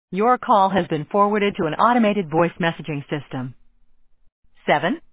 Your call has been forwarded to an automated voice messaging system. 7